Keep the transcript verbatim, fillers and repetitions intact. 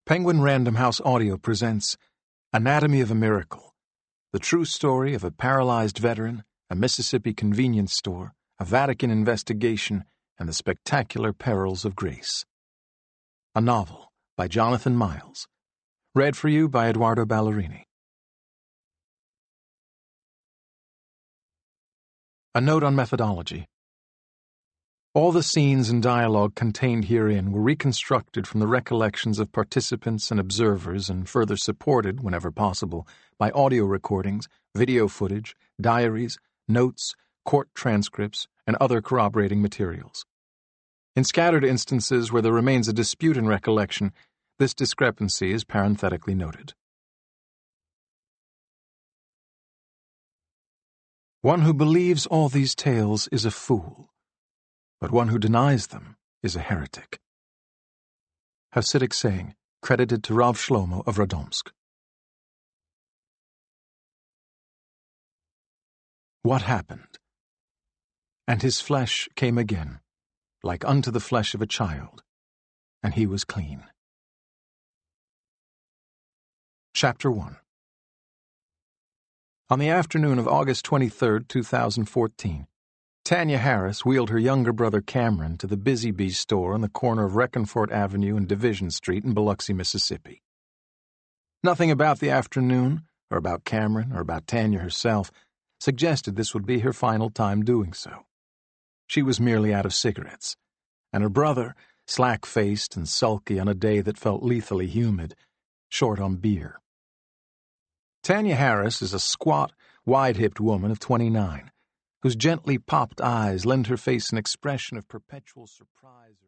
Penguin Random House Audio presents Anatomy of a Miracle, the true story of a paralyzed veteran, a Mississippi convenience store, a Vatican investigation, and the spectacular perils of grace. A novel by Jonathan Miles. Read for you by Eduardo Ballerini. A note on methodology. All the scenes and dialogue contained herein were reconstructed from the recollections of participants and observers and further supported, whenever possible, by audio recordings, video footage, diaries, notes, court transcripts, and other corroborating materials. In scattered instances where there remains a dispute in recollection, this discrepancy is parenthetically noted. One who believes all these tales is a fool, but one who denies them is a heretic. Hasidic saying, credited to Rav Shlomo of Radomsk. What happened? And his flesh came again, like unto the flesh of a child, and he was clean. Chapter one. On the afternoon of August twenty-third, two thousand fourteen, Tanya Harris wheeled her younger brother Cameron to the Busy Bee store on the corner of Reckonfort Avenue and Division Street in Biloxi, Mississippi. Nothing about the afternoon, or about Cameron, or about Tanya herself, suggested this would be her final time doing so. She was merely out of cigarettes, and her brother, slack-faced and sulky on a day that felt lethally humid, short on beer. Tanya Harris is a squat, wide-hipped woman of twenty-nine, whose gently popped eyes lend her face an expression of perpetual surprise.